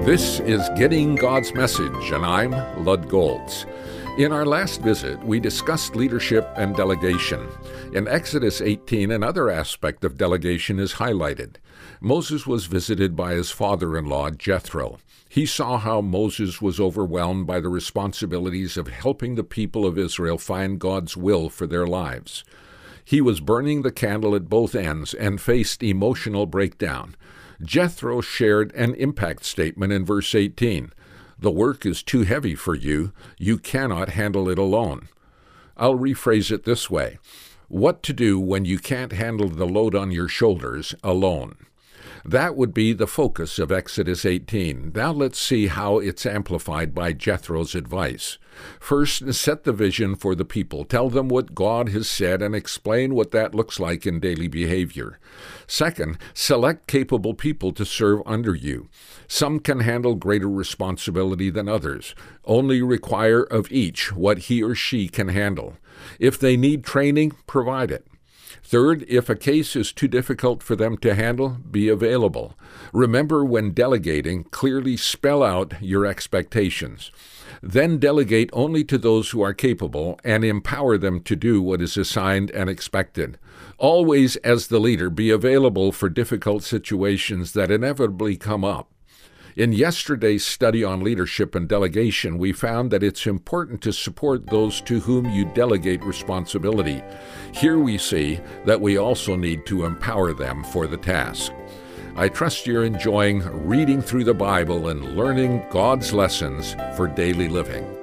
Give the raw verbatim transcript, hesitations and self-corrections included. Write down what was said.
This is Getting God's Message, and I'm Lud Golds. In our last visit, we discussed leadership and delegation. In Exodus eighteen, another aspect of delegation is highlighted. Moses was visited by his father-in-law, Jethro. He saw how Moses was overwhelmed by the responsibilities of helping the people of Israel find God's will for their lives. He was burning the candle at both ends and faced emotional breakdown. Jethro shared an impact statement in verse eighteen. The work is too heavy for you. You cannot handle it alone. I'll rephrase it this way. What to do when you can't handle the load on your shoulders alone? That would be the focus of Exodus eighteen. Now let's see how it's amplified by Jethro's advice. First, set the vision for the people. Tell them what God has said and explain what that looks like in daily behavior. Second, select capable people to serve under you. Some can handle greater responsibility than others. Only require of each what he or she can handle. If they need training, provide it. Third, if a case is too difficult for them to handle, be available. Remember, when delegating, clearly spell out your expectations. Then delegate only to those who are capable and empower them to do what is assigned and expected. Always, as the leader, be available for difficult situations that inevitably come up. In yesterday's study on leadership and delegation, we found that it's important to support those to whom you delegate responsibility. Here we see that we also need to empower them for the task. I trust you're enjoying reading through the Bible and learning God's lessons for daily living.